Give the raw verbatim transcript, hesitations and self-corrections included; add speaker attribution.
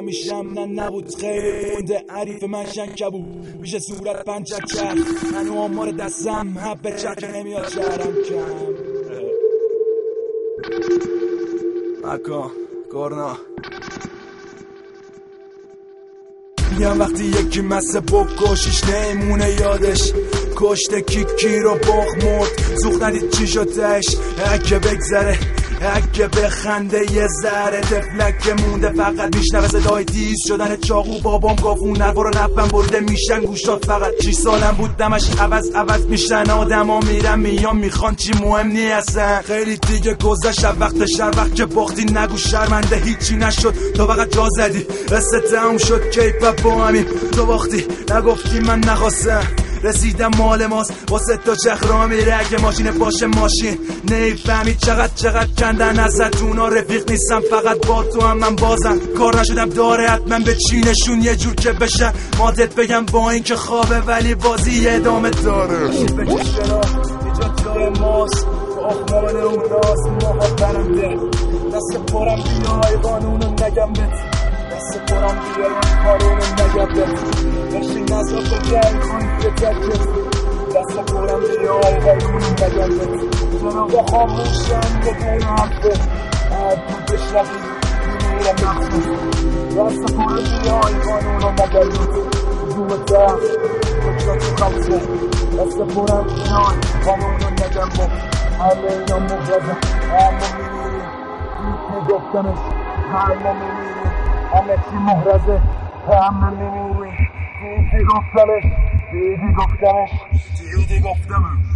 Speaker 1: میشم نه نبود خیلی مونده عریف من شنکبو میشه صورت پنجر کرد منو آمار دستم حب چرک نمیاد شهرم کم مکا گرنا میگم وقتی یکی مسه بکشیش نمیمونه یادش کشته کیکی رو بخ مرد زوخ ندید چی شدش اگه بگذره اگه بخنده یه ذره تفلک مونده فقط میشنوه صدای تیز شدن چاقو بابام گفت نرفا رو نفم برده میشن گوشتات فقط چی سالم بود دمش عوض عوض میشن آدم ها میرن میان میخوان چی مهم نی اصلا خیلی دیگه گذشت وقت شر وقت که باختی نگو شرمنده هیچی نشد تو فقط جا زدی قصه تموم شد کیف با همین تو باختی نگفتی من نخواستم رسیدم مال ماست واسه تا چخ را میره اگه ماشین باشه ماشین نیفهمی چقدر چقدر کندن ازت اونا رفیق نیستم فقط با تو هم من بازم کار نشدم داره حتما به چینشون یه جور که بشن مادت بگم با این که خوابه ولی بازی ادامه داره بکش کنار اینجا جای ماست آخمان اون راست ماها برنده دست پرم بیای قانونو نگم بت دست پرم بیای کارونو نگم بت نشین از رو بگل کنی که تکت دست پرم بیای قانونو نگم بت جناب خاموشم بگل حقه هر تو بشنبی میمیرم نخص دست پرم بیای قانونو نگم بت دوم تخت بکشا تو خمسه دست پرم بیای قانونو نگم بت همه اینا مغرزه همه میمیریم دیگه گفتمش همه میمیریم همه چی مغرزه همه میمیریم دیدی گفتمش دیدی گفتمش دیدی گفتمش